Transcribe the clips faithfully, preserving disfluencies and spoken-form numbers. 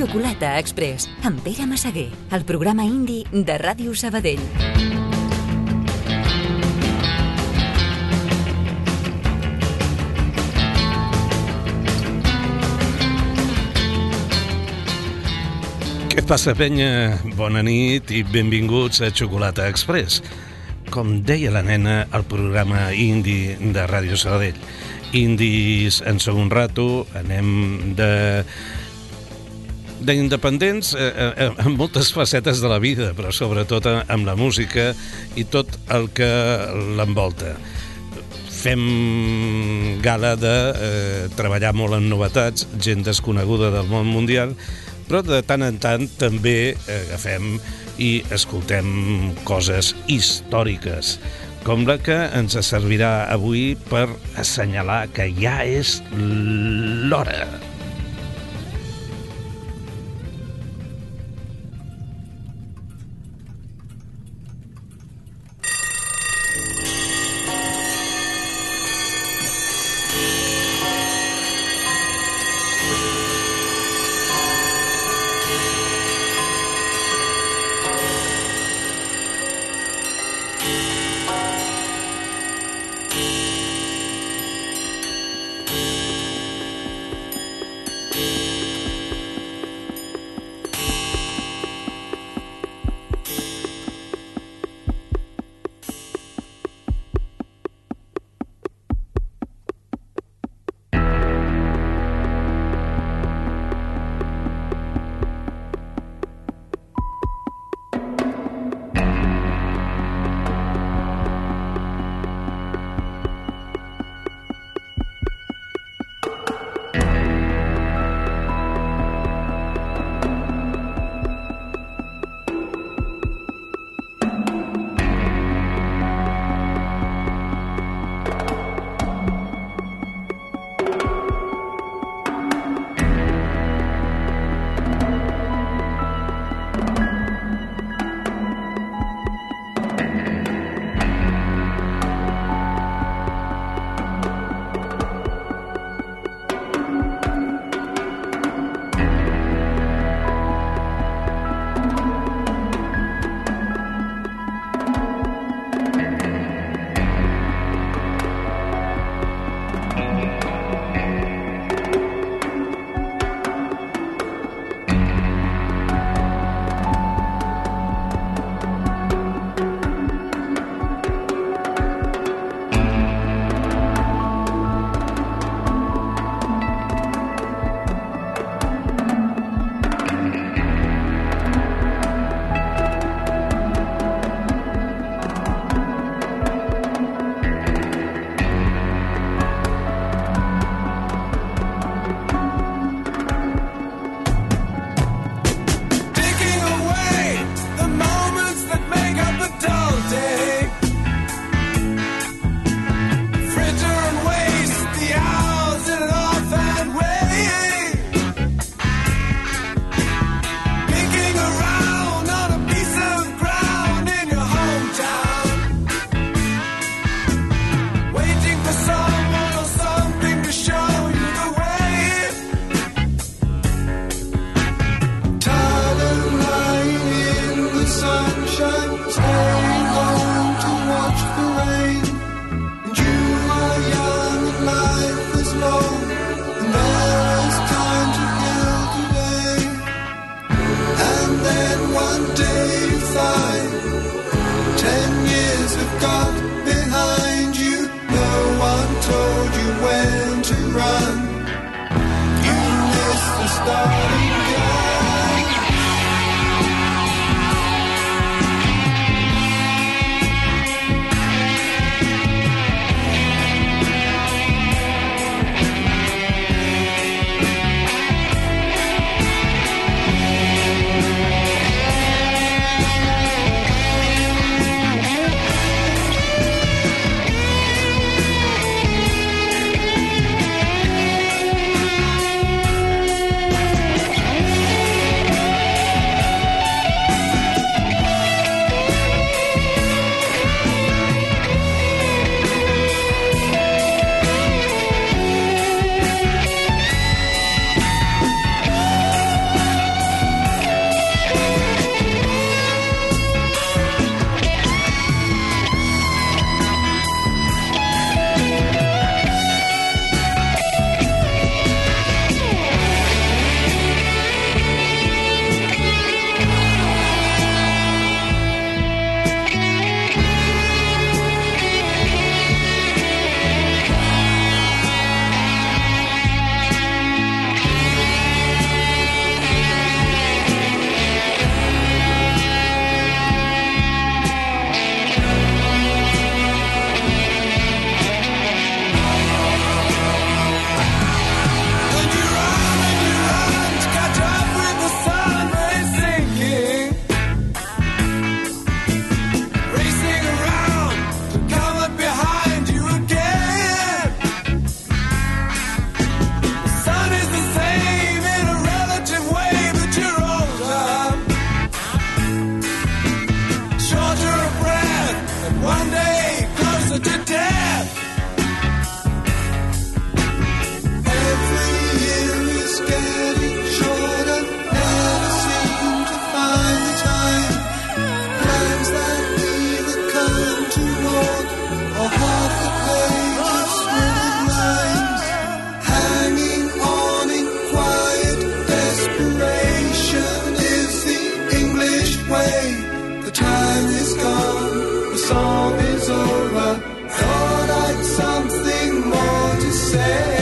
Xocolata Express, amb Pere Massaguer, el programa indi de Ràdio Sabadell. Què passa, penya? Bona nit i benvinguts a Xocolata Express. Com deia la nena, el programa indi de Ràdio Sabadell. Indis en segon rato, anem de... d'independents eh, eh, amb moltes facetes de la vida, però sobretot amb la música i tot el que l'envolta. Fem gala de eh, treballar molt en novetats, gent desconeguda del món mundial, però de tant en tant també agafem i escoltem coses històriques, com la que ens servirà avui per assenyalar que ja és l'hora. song is over. Thought I'd something more to say.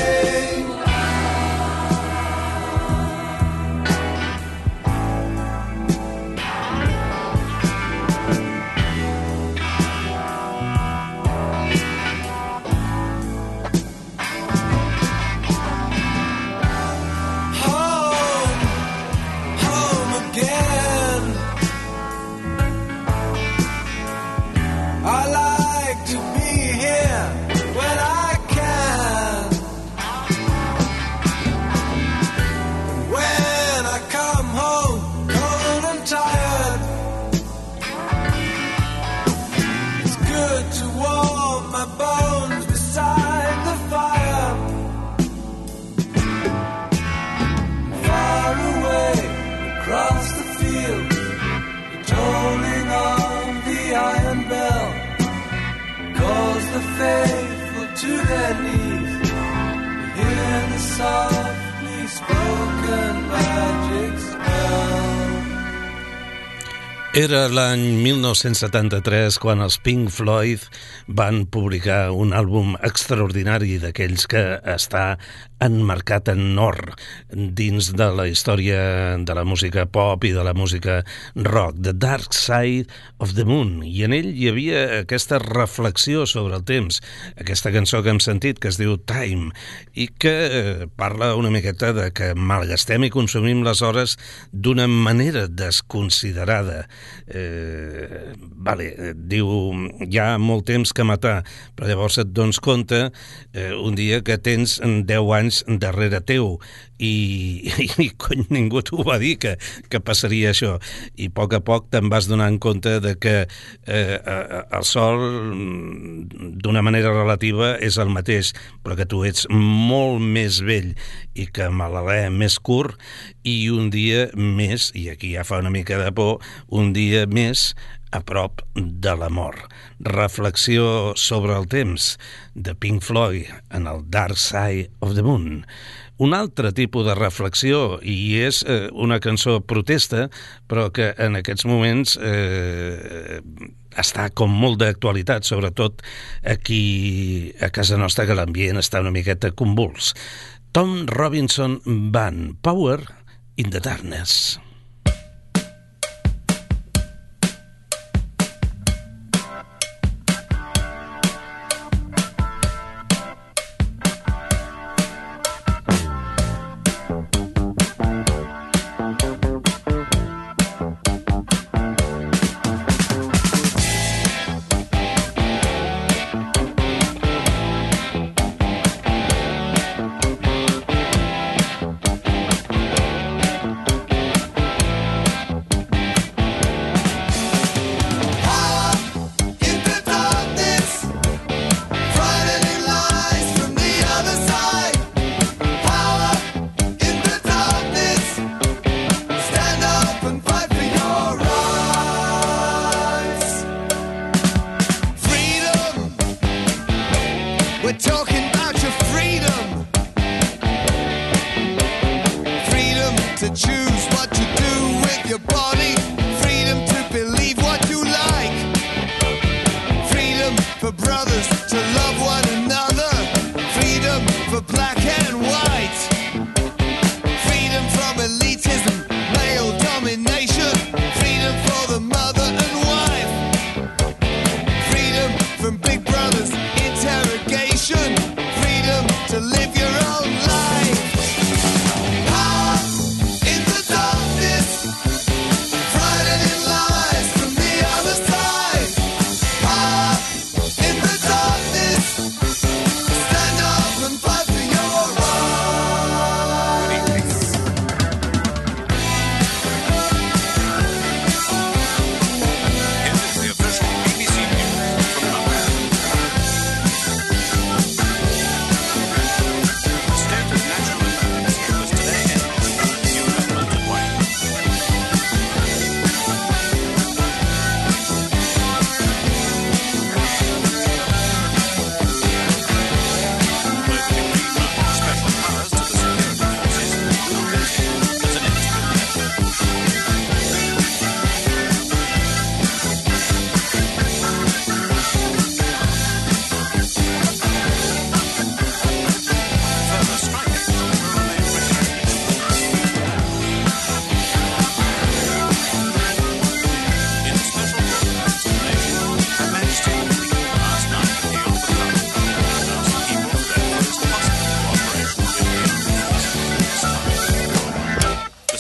Era l'any mil nou-cents setanta-tres quan els Pink Floyd van publicar un àlbum extraordinari d'aquells que està emmarcat en or dins de la història de la música pop i de la música rock, The Dark Side of the Moon, i en ell hi havia aquesta reflexió sobre el temps, aquesta cançó que hem sentit que es diu Time, i que eh, parla una miqueta de que malgastem i consumim les hores d'una manera desconsiderada. Eh, vale, diu, hi ha molt temps que matar, però llavors et dones compte eh, un dia que tens deu anys darrere teu i, i, i cony, ningú t'ho va dir que, que passaria això, i a poc a poc te'n vas donant compte de que eh, el sol d'una manera relativa és el mateix, però que tu ets molt més vell i que malalè més curt, i un dia més, i aquí ja fa una mica de por, un dia més a prop de la mort. Reflexió sobre el temps de Pink Floyd en el Dark Side of the Moon. Un altre tipus de reflexió, i és eh, una cançó protesta, però que en aquests moments eh, està com molt d'actualitat, sobretot aquí a casa nostra, que l'ambient està una miqueta convuls. Tom Robinson Band, Power in the Darkness.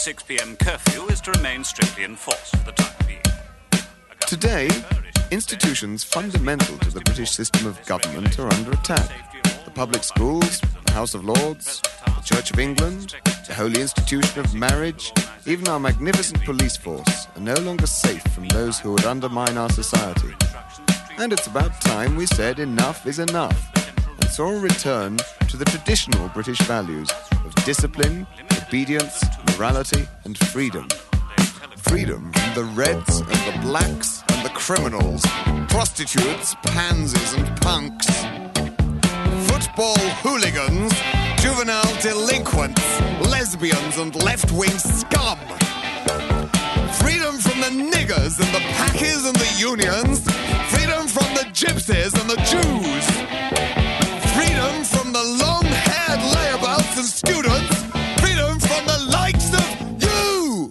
six p.m. curfew is to remain strictly enforced for the time being. Today, institutions fundamental to the British system of government are under attack. The public schools, the House of Lords, the Church of England, the holy institution of marriage, even our magnificent police force are no longer safe from those who would undermine our society. And it's about time we said enough is enough, and saw a return to the traditional British values of discipline, obedience, morality, and freedom. Freedom from the reds and the blacks and the criminals, prostitutes, pansies, and punks. Football hooligans, juvenile delinquents, lesbians, and left-wing scum. Freedom from the niggers and the packers and the unions. Freedom from the gypsies and the Jews. Freedom from the long-haired layabouts and students. Freedom from the likes of you.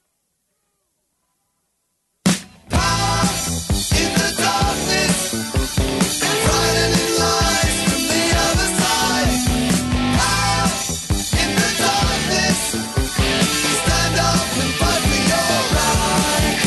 Power in the darkness, frightening lies from the other side. Power in the darkness, stand up and fight for your rights.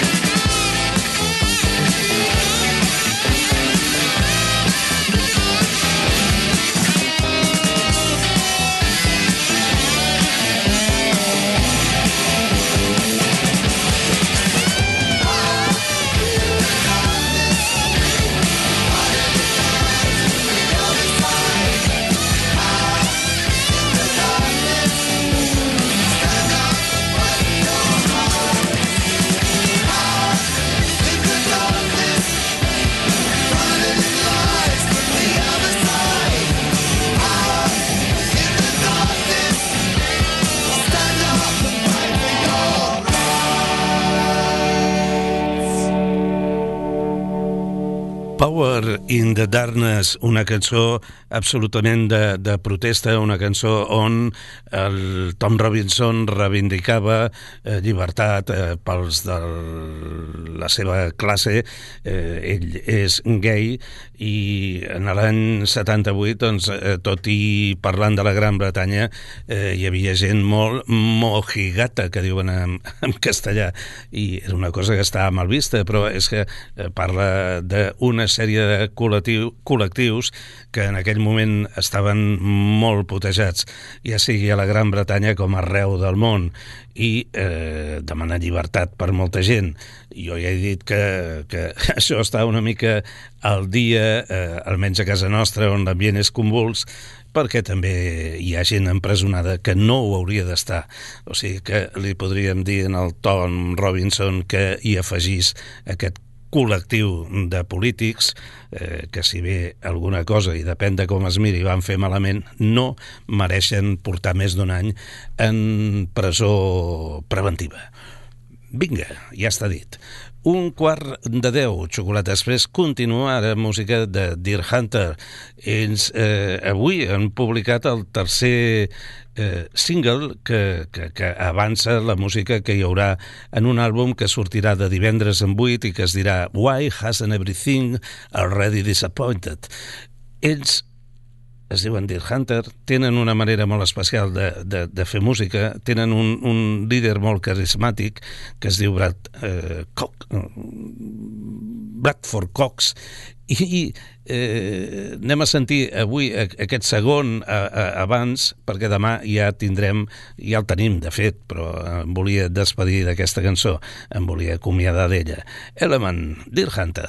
Power in the Darkness, una cançó absolutament de, de protesta, una cançó on el Tom Robinson reivindicava eh, llibertat eh, pels de la seva classe. Eh, ell és gay i en l'any setanta-vuit, doncs, eh, tot i parlant de la Gran Bretanya, eh, hi havia gent molt mojigata, que diuen en, en castellà, i era una cosa que estava mal vista, però és que eh, parla d'una sèrie de col·lectiu, col·lectius que en aquell moment estaven molt putejats, ja sigui a la Gran Bretanya com arreu del món, i eh, demanar llibertat per molta gent. Jo ja he dit que, que això està una mica al dia, eh, almenys a casa nostra, on l'ambient és convuls, perquè també hi ha gent empresonada que no ho hauria d'estar. O sigui que li podríem dir en el Tom Robinson que hi afegís aquest col·lectiu de polítics eh, que, si bé alguna cosa, i depèn de com es miri, van fer malament, no mereixen portar més d'un any en presó preventiva. Vinga, ja està dit. Un quart de deu, Xocolata Express, continua ara música de Deer Hunter. Ells eh, avui han publicat el tercer eh, single que, que, que avança la música que hi haurà en un àlbum que sortirà de divendres en vuit i que es dirà Why Hasn't Everything Already Disappointed? Ells es diuen Deer Hunter, tenen una manera molt especial de, de, de fer música, tenen un, un líder molt carismàtic que es diu Brad, eh, Cox, Bradford Cox, i eh, anem a sentir avui aquest segon a, a, abans, perquè demà ja tindrem, ja el tenim de fet, però em volia despedir d'aquesta cançó, em volia acomiadar d'ella. Element, Deer Hunter.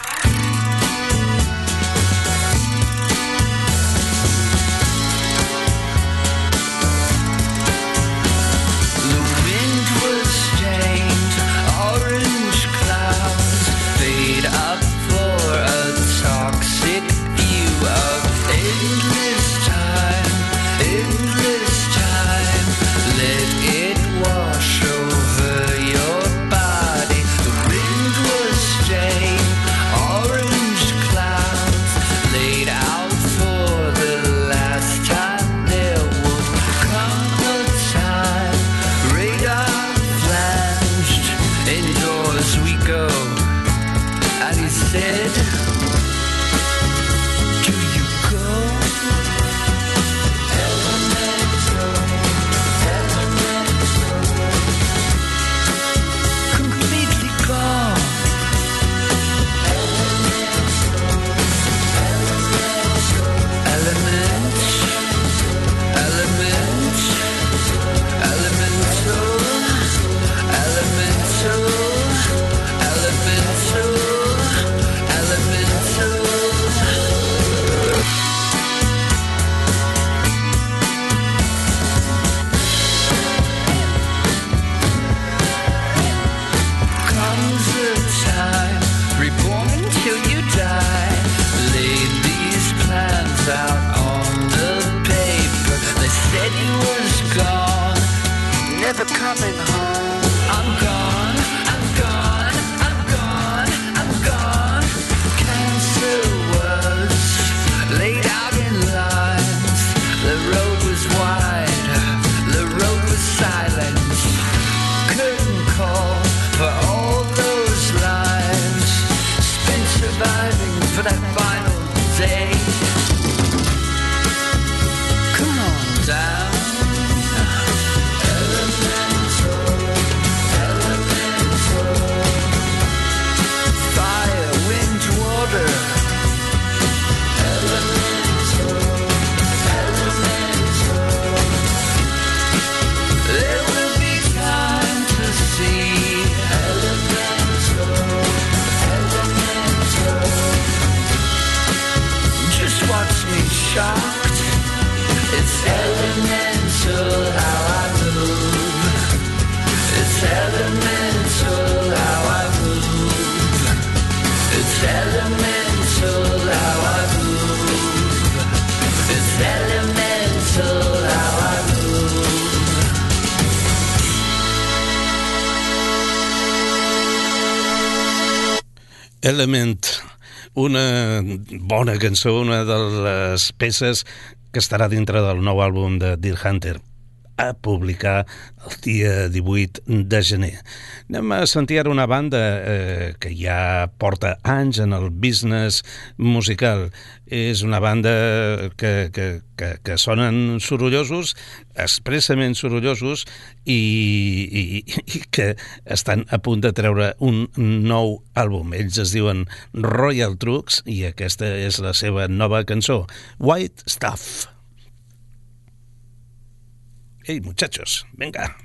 Element, una bona cançó, una de les peces que estarà dintre del nou àlbum de Deer Hunter, a publicar el dia divuit de gener. Anem a sentir ara una banda eh, que ja porta anys en el business musical. És una banda que, que, que, que sonen sorollosos, expressament sorollosos, i, i, i que estan a punt de treure un nou àlbum. Ells es diuen Royal Trux i aquesta és la seva nova cançó, White Stuff. Hey, muchachos, venga.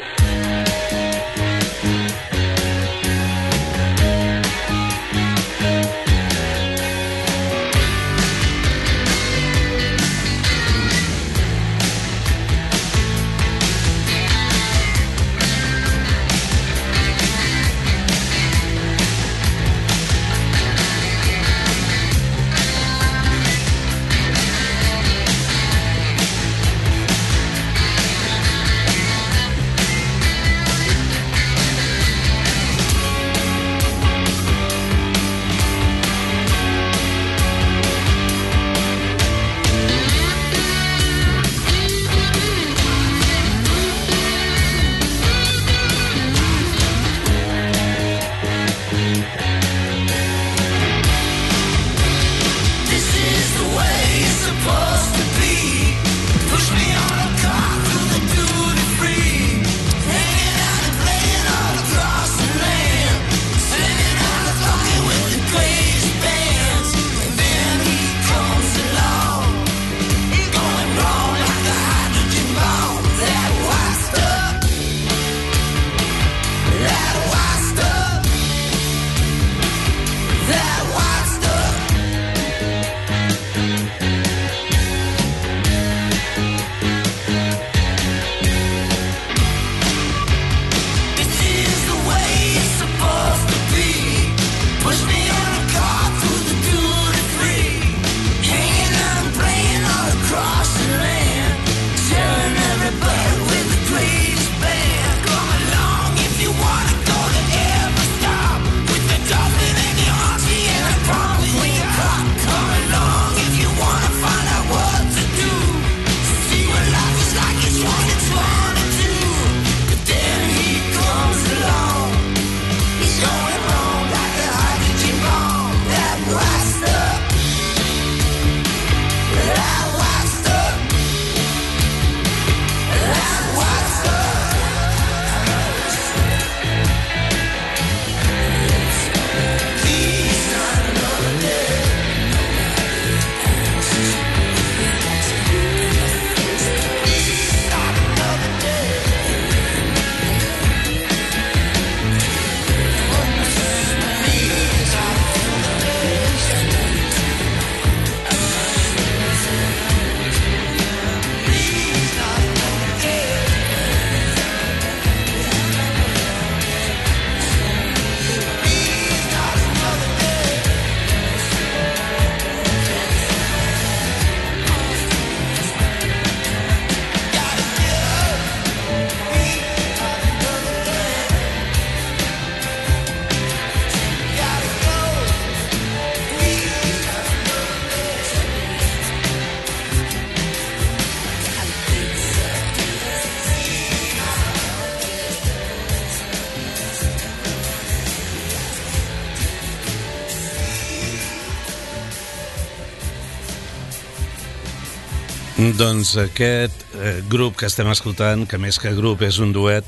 Doncs aquest eh, grup que estem escoltant, que més que grup és un duet,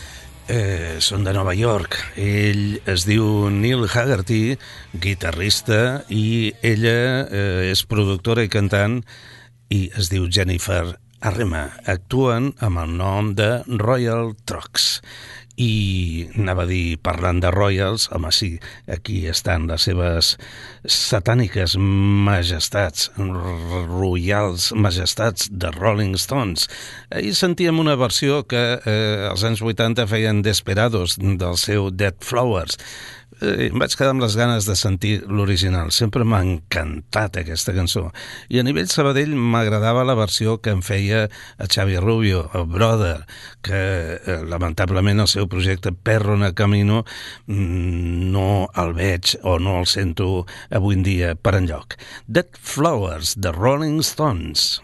eh, són de Nova York. Ell es diu Neil Haggerty, guitarrista, i ella eh, és productora i cantant, i es diu Jennifer Arrema. Actuen amb el nom de Royal Trux. I anava a dir, parlant de Royals, home sí, aquí estan les seves satàniques majestats, royals majestats de Rolling Stones. Ahir sentíem una versió que eh, als anys vuitanta feien Desperados, del seu Dead Flowers. Eh, em vaig quedar amb les ganes de sentir l'original. Sempre m'ha encantat aquesta cançó. I a nivell Sabadell m'agradava la versió que en feia a Xavi Rubio, el Brother, que eh, lamentablement el seu projecte Perro na Camino no el veig o no el sento avui en dia per enlloc. Dead Flowers, de Rolling Stones.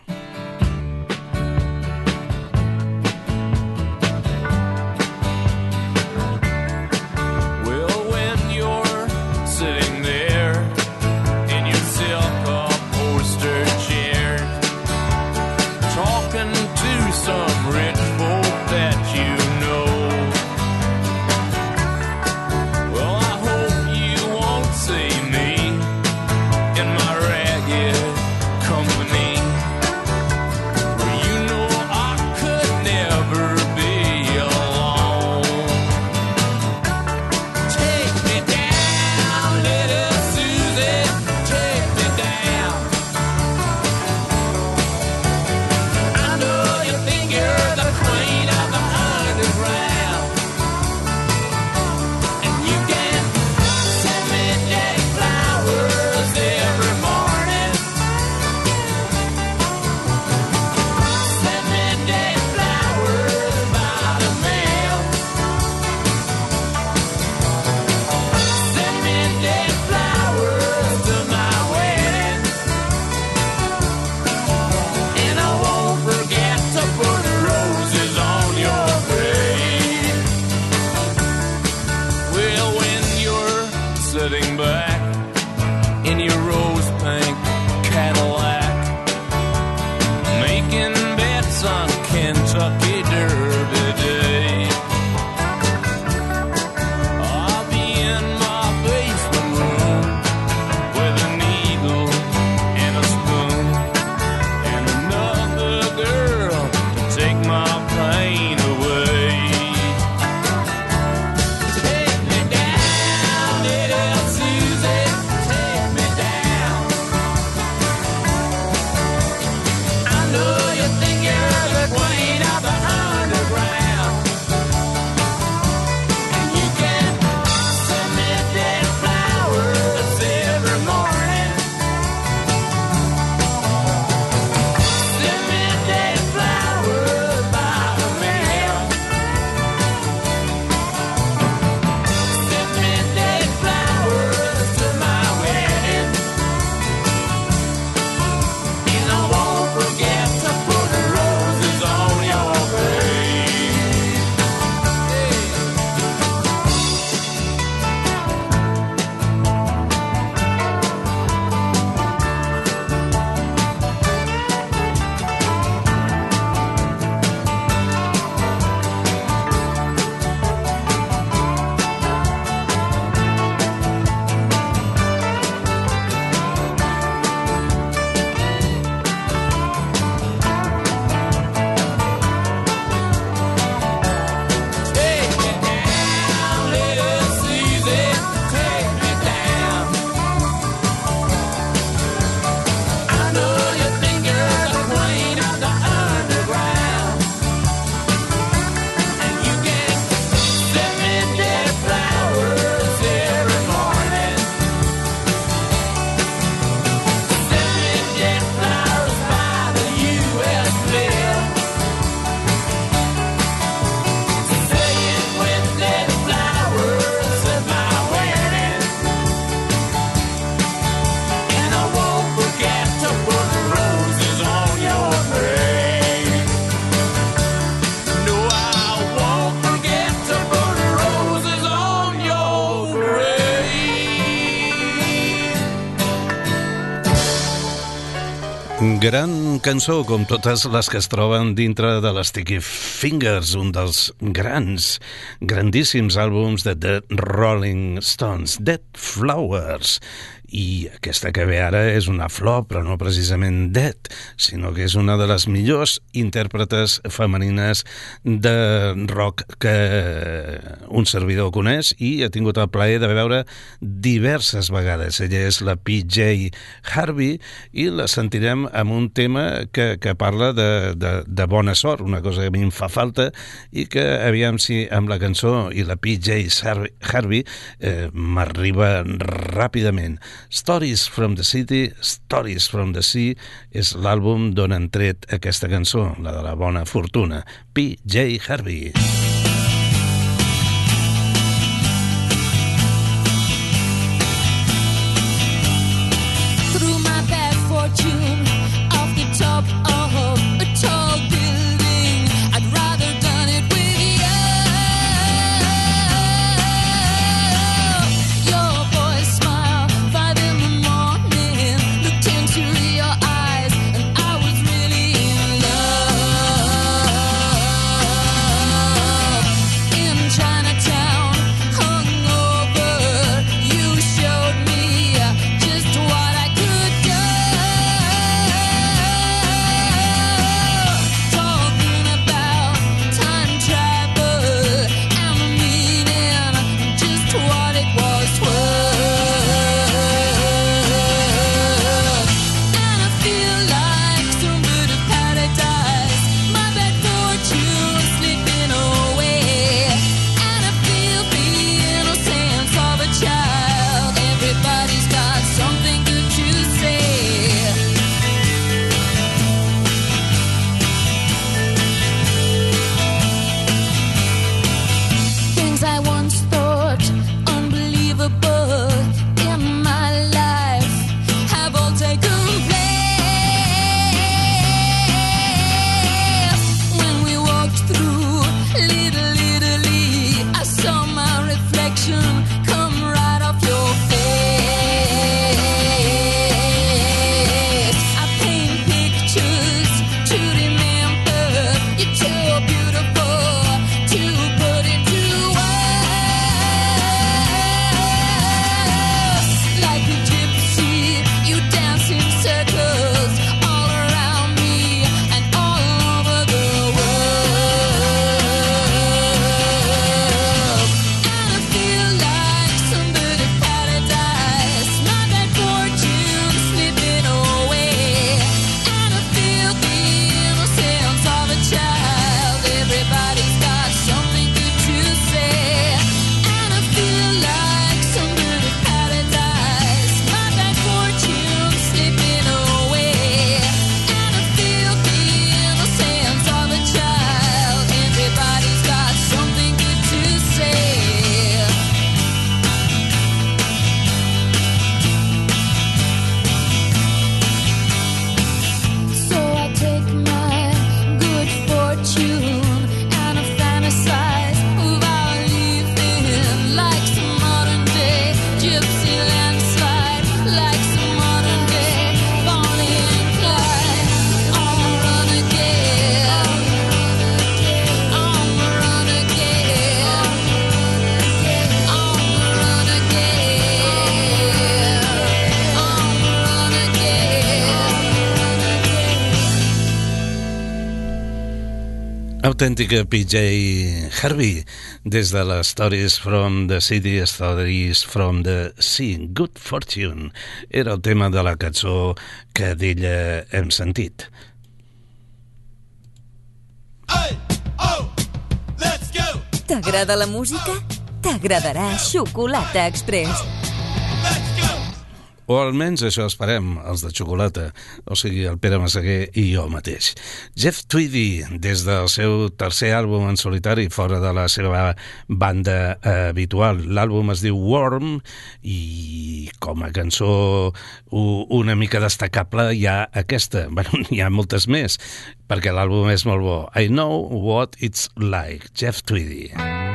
Gran cançó, com totes les que es troben dintre de l'Sticky Fingers, un dels grans, grandíssims àlbums de The Rolling Stones, Dead Flowers. I aquesta que ve ara és una flor, però no precisament Dead, sinó que és una de les millors intèrpretes femenines de rock que un servidor coneix i ha tingut el plaer de veure diverses vegades. Ella és la P J Harvey i la sentirem amb un tema que, que parla de, de, de bona sort, una cosa que a mi em fa falta i que aviam si amb la cançó i la P J Harvey eh, m'arriba ràpidament. Stories from the City, Stories from the Sea és l'àlbum d'on han tret aquesta cançó, la de la bona fortuna, P J Harvey. autèntica P J Harvey, des de les Stories from the City, Stories from the Sea, Good Fortune, era el tema de la cançó que d'ella hem sentit. Hey, oh, let's go. T'agrada la música? T'agradarà Xocolata Express. Let's go. O almenys això esperem, els de xocolata, o sigui, el Pere Massaguer i jo mateix. Jeff Tweedy, des del seu tercer àlbum en solitari, fora de la seva banda eh, habitual. L'àlbum es diu Worm i com a cançó una mica destacable hi ha aquesta. Bueno, n'hi ha moltes més, perquè l'àlbum és molt bo. I Know What It's Like, Jeff Tweedy.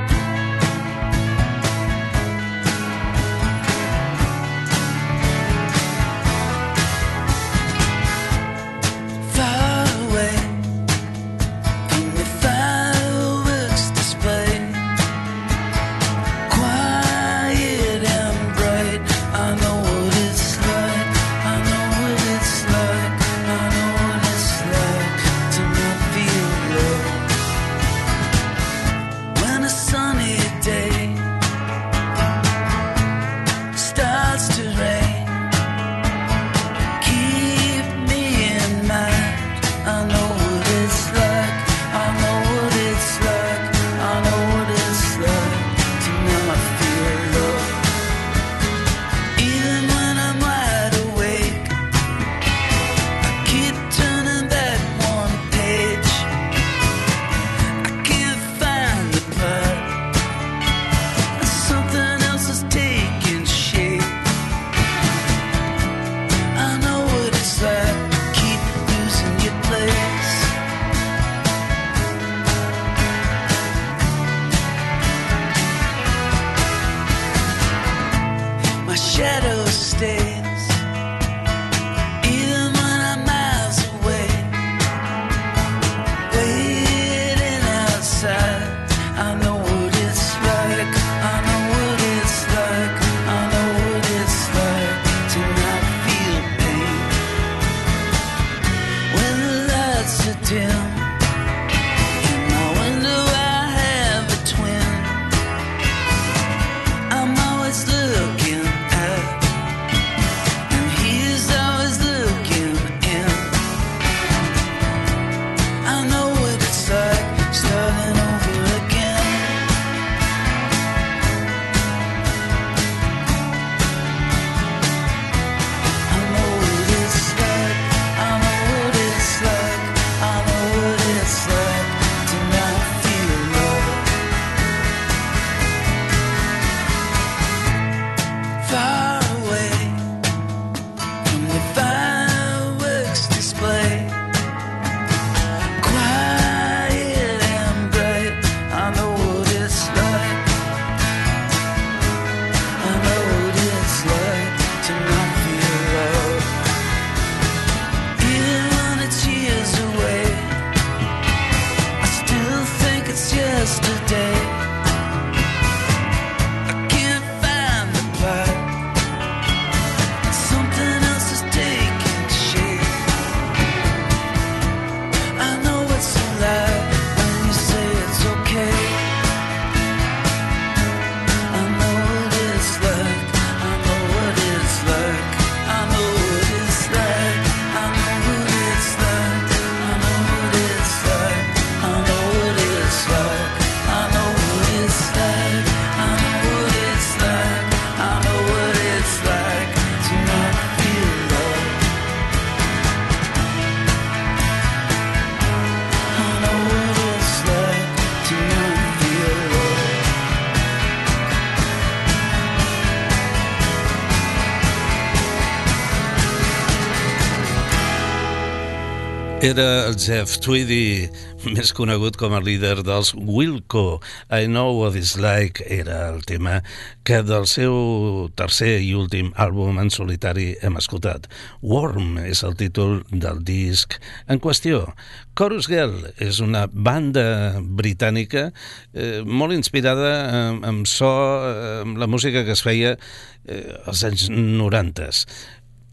Era el Jeff Tweedy, més conegut com a líder dels Wilco. I Know What It's Like era el tema que del seu tercer i últim àlbum en solitari hem escoltat. Worm és el títol del disc en qüestió. Chorus Girl és una banda britànica eh, molt inspirada en, en so, en la música que es feia eh, als anys noranta.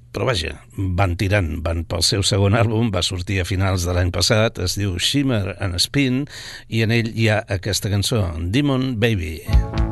però vaja, van tirant, van pel seu segon àlbum, va sortir a finals de l'any passat, es diu Shimmer and Spin, i en ell hi ha aquesta cançó, Demon Baby.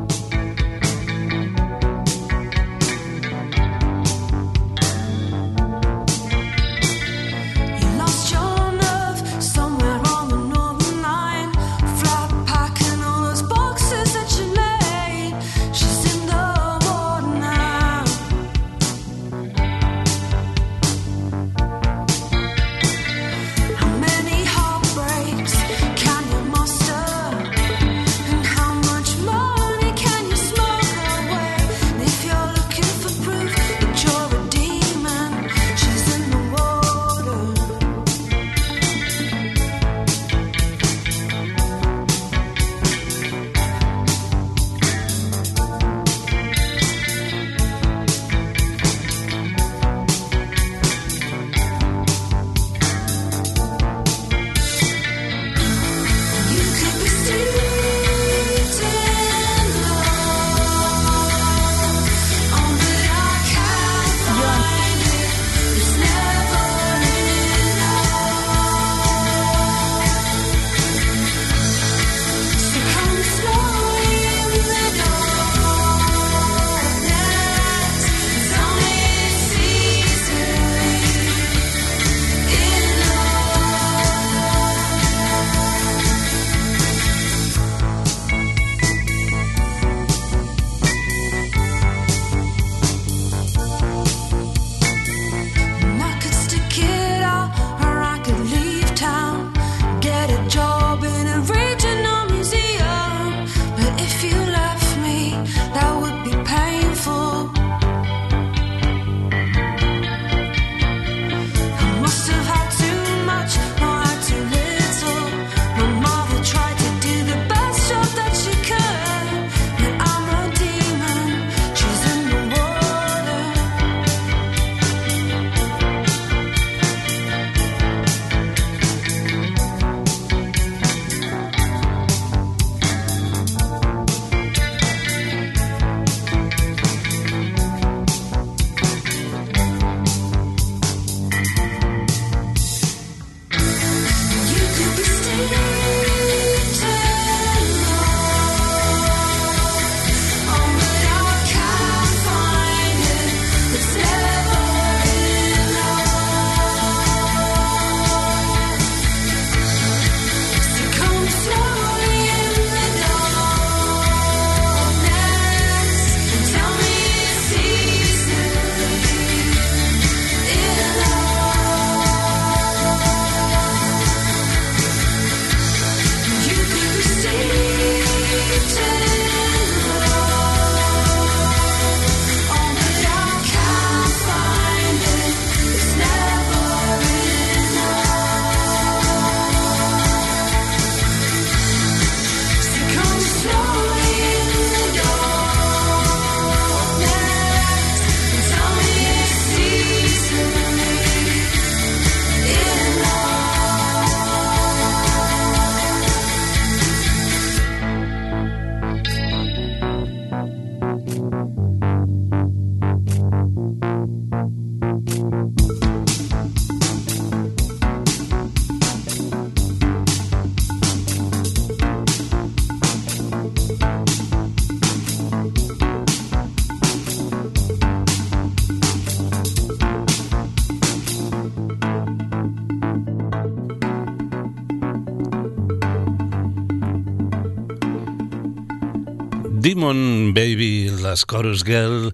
Demon Baby, les Chorus Girl,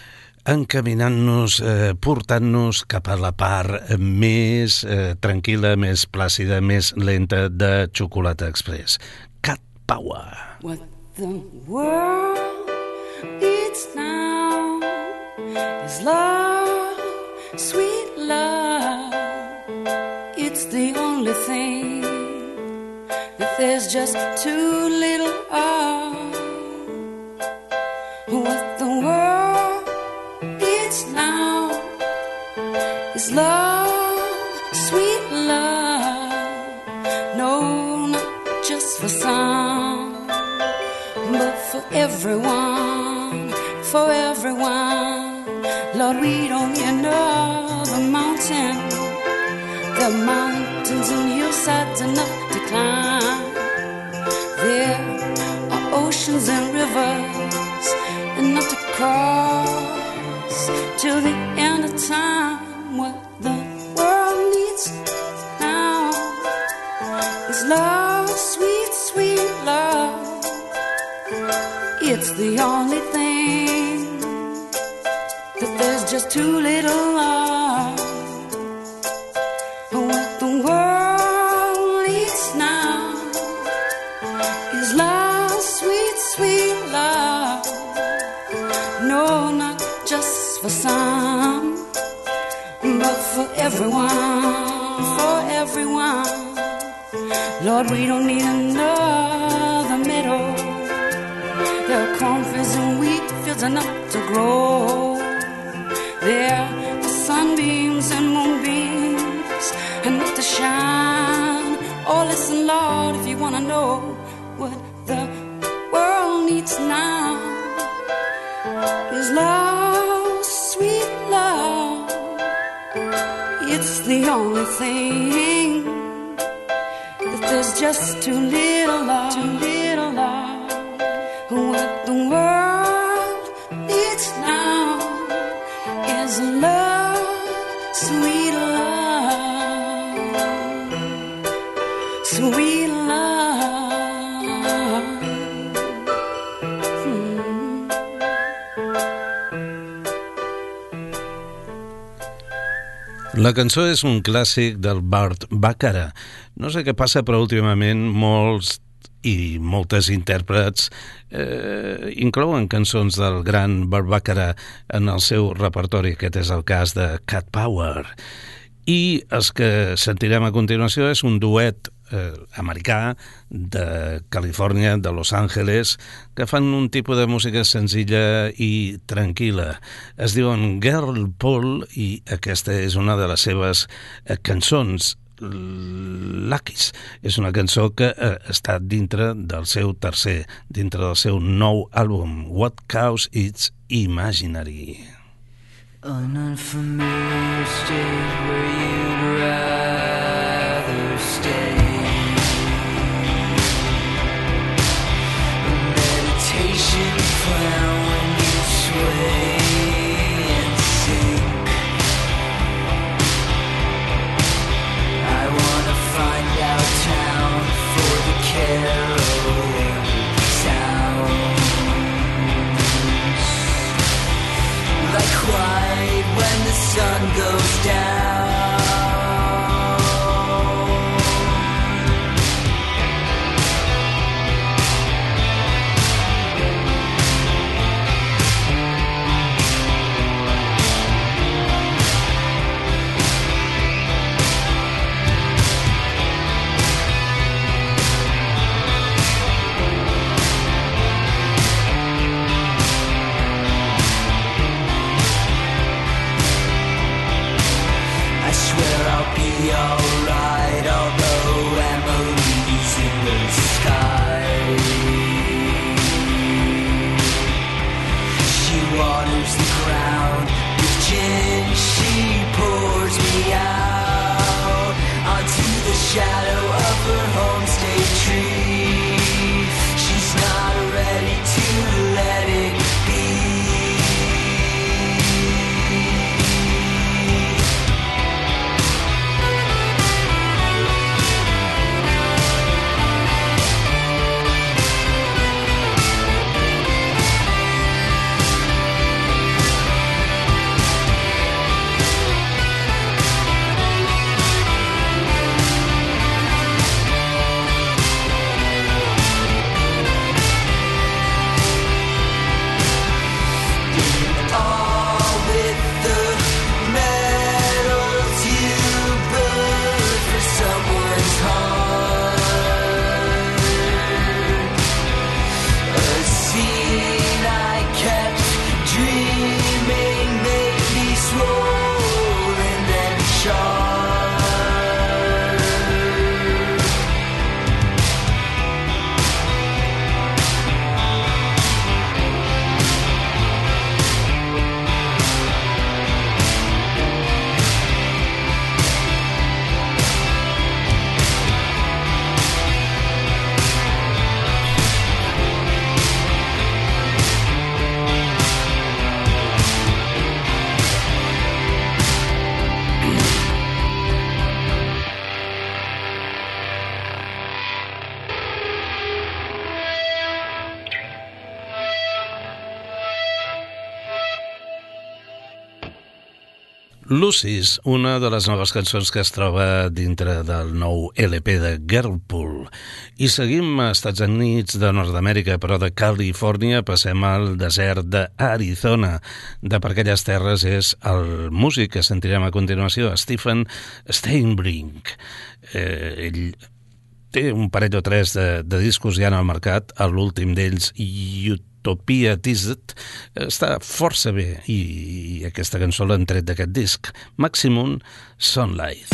encaminant-nos, eh, portant-nos cap a la part més eh, tranquil·la, més plàcida, més lenta de Xocolata Express. Cat Power. What the world needs now is love, sweet love. It's the only thing that there's just too little of. What the world needs now is love, sweet love. No, not just for some, but for everyone, for everyone. Lord, we don't need another mountain. The mountains and hillsides enough to climb. There are oceans and rivers enough to cross till the end of time. What the world needs now is love, sweet, sweet love. It's the only thing that there's just too little of. What the world needs now is love, sweet, sweet love. No, not just for some, but for everyone, for everyone. Lord, we don't need another meadow. There are cornfields and wheat fields enough to grow. There are sunbeams and moonbeams enough to shine. Oh, listen, Lord, if you want to know what the world needs now is love, sweet love. It's the only thing that there's just too little of, too little of. What the world needs now is love, sweet love, sweet love. Hmm. La cançó és un clàssic del Burt Bacharach. No sé què passa, però últimament molts i moltes intèrprets eh, inclouen cançons del gran Burt Bacharach en el seu repertori. Aquest és el cas de Cat Power. I els que sentirem a continuació és un duet eh, americà de Califòrnia, de Los Angeles, que fan un tipus de música senzilla i tranquil·la. Es diuen Girl Paul i aquesta és una de les seves eh, cançons, Luckies. És una cançó que eh, està dintre del seu tercer, dintre del seu nou àlbum, What Counts Is Imaginary. An unfamiliar state where you'd rather stay. A meditation plan when you sway and sink. I wanna find out town for the carol sounds. Like quiet when the sun goes down. Lucis, una de les noves cançons que es troba dintre del nou L P de Girlpool. I seguim a Estats Units de Nord-Amèrica, però de Califòrnia passem al desert d'Arizona. De per aquelles terres és el músic que sentirem a continuació, Stephen Steinbrink. Eh, ell té un parell o tres de, de discos ja en el mercat, l'últim d'ells, Utopia Teased, està força bé, i, i aquesta cançó l'han tret d'aquest disc, Maximum Sunlight.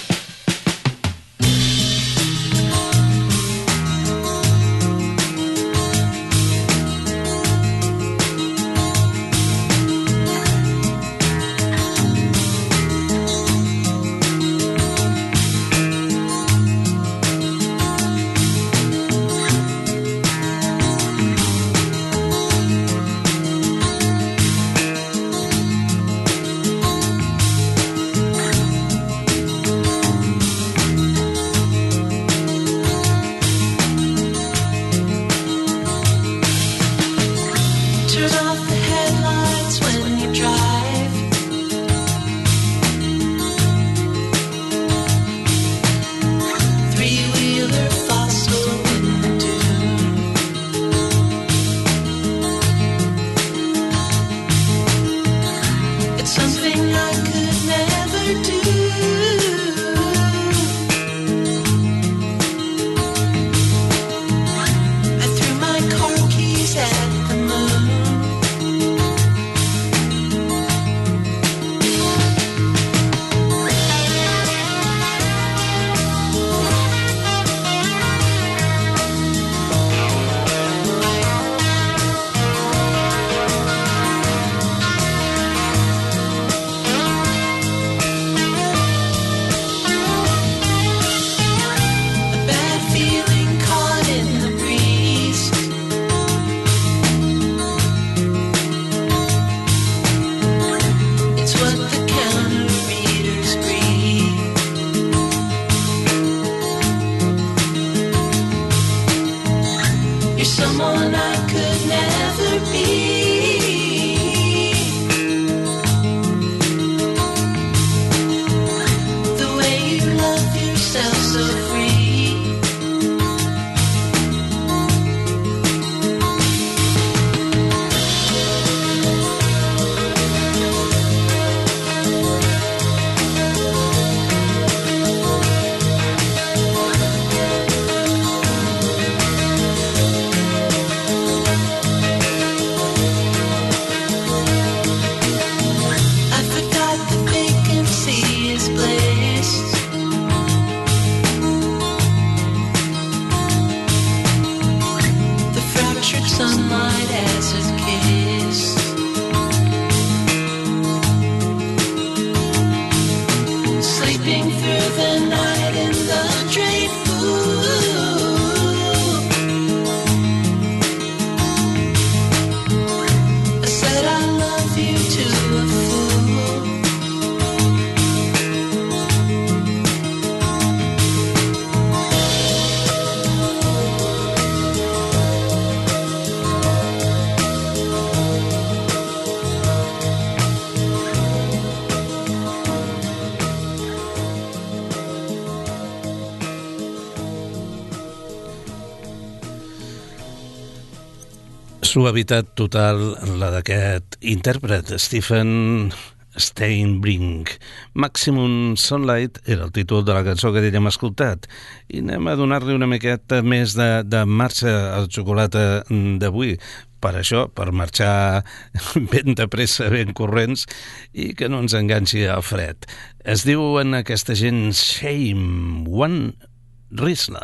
Suavitat total, la d'aquest intèrpret, Stephen Steinbrink. Maximum Sunlight era el títol de la cançó que hem escoltat. I anem a donar-li una miqueta més de, de marxa al xocolata d'avui. Per això, per marxar ben de pressa, ben corrents, i que no ens enganxi el fred. Es diuen aquesta gent Shame, One Rizla.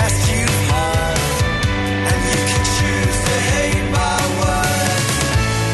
Choose to hate my words.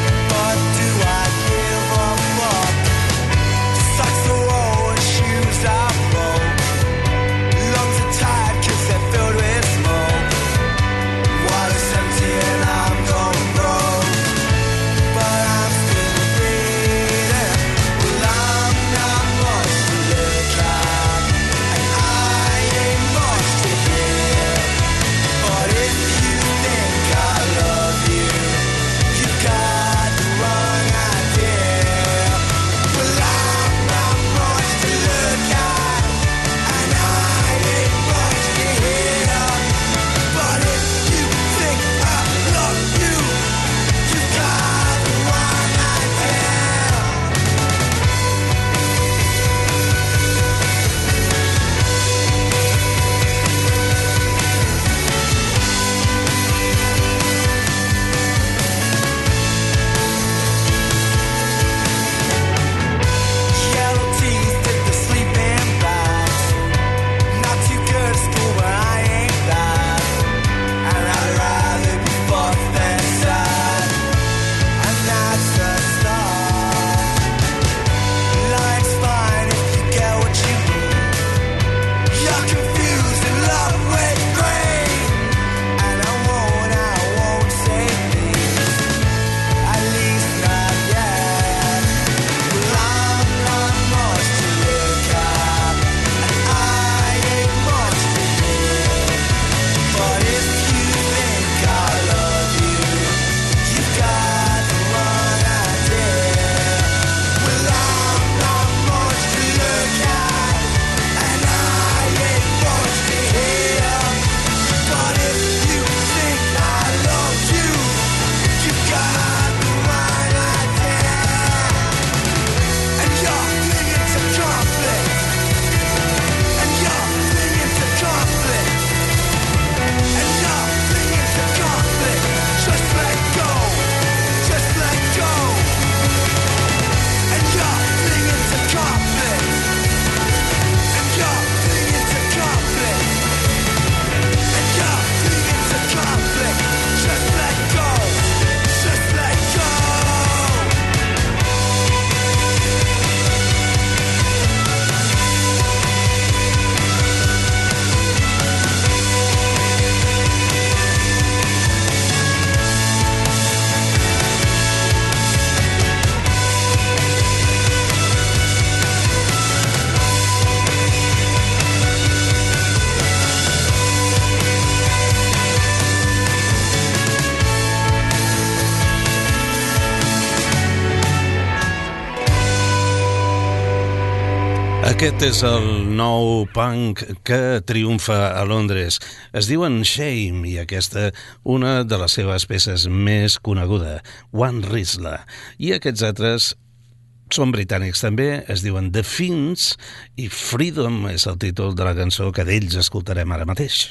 Aquest és el nou punk que triomfa a Londres. Es diuen Shame i aquesta una de les seves peces més coneguda, One Rizla. I aquests altres són britànics també, es diuen The Fins i Freedom és el títol de la cançó que d'ells escoltarem ara mateix.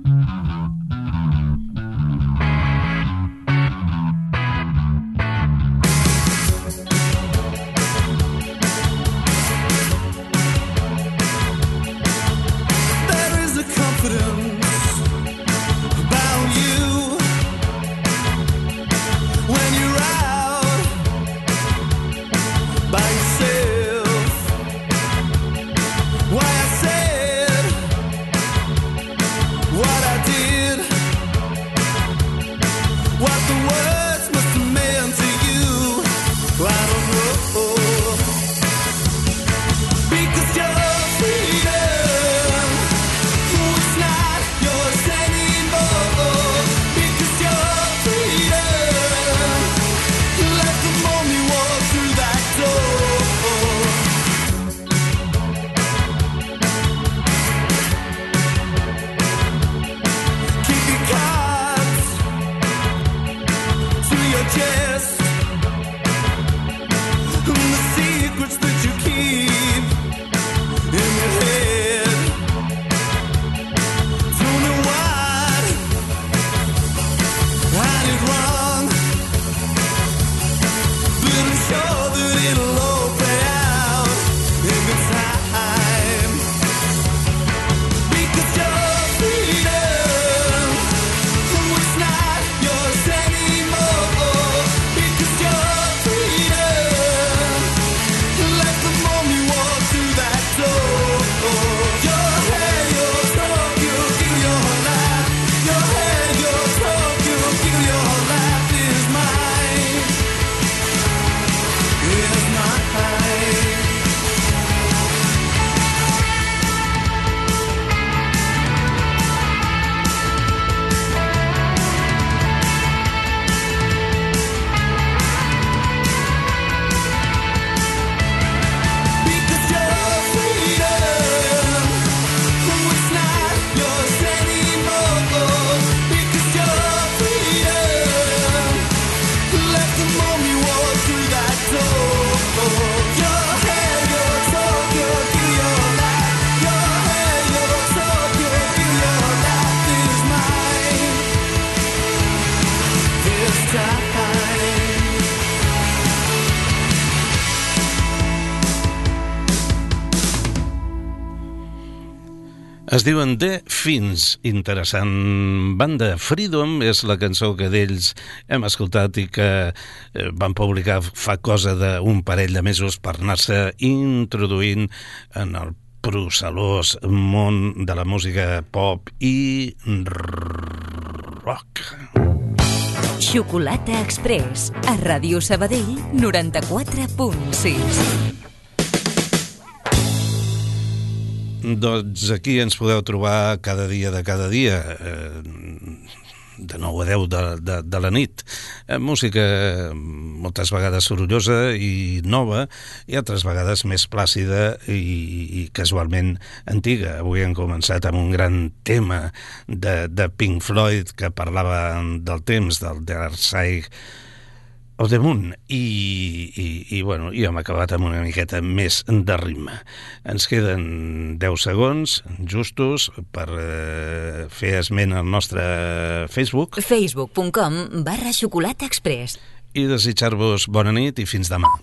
Es diuen The Fins, interessant banda. Freedom és la cançó que d'ells hem escoltat i que van publicar fa cosa d'un parell de mesos per anar-se introduint en el procel·lós món de la música pop i rock. Xocolata Express, a Ràdio Sabadell, noranta-quatre punt sis. Doncs aquí ens podeu trobar cada dia de cada dia, eh, de nou a deu de, de, de la nit. Eh, música moltes vegades sorollosa i nova, i altres vegades més plàcida i, i casualment antiga. Avui hem començat amb un gran tema de, de Pink Floyd que parlava del temps, del Dark Side of the Moon, i, i, i, bueno, i hem acabat amb una miqueta més de ritme. Ens queden deu segons justos per eh, fer esment al nostre Facebook. facebook punt com barra Xocolata Express. I desitjar-vos bona nit i fins demà.